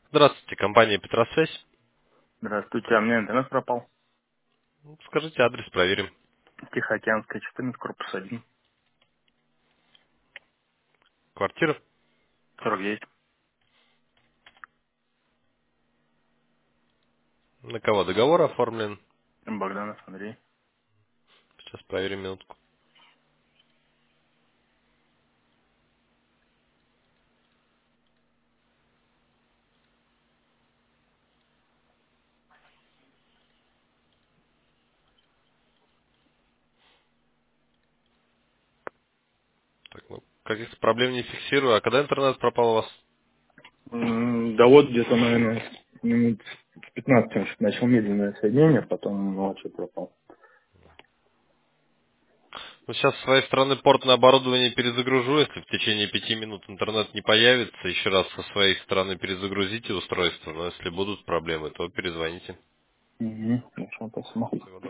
Здравствуйте, компания Петросвязь. Здравствуйте, а у меня интернет пропал. Скажите адрес, проверим. Тихоокеанская, 14, корпус 1, Квартира. 49. На кого договор оформлен? Богданов Андрей. Сейчас проверим минутку. Так, ну, каких-то проблем не фиксирую. А когда интернет пропал у вас? Да вот где-то, наверное, минут в 15 он что-то начал медленное соединение, потом ночью пропал. Ну, сейчас с своей стороны портное оборудование перезагружу. Если в течение 5 минут интернет не появится, еще раз со своей стороны перезагрузите устройство. Но если будут проблемы, то перезвоните. Угу, хорошо, спасибо. Всего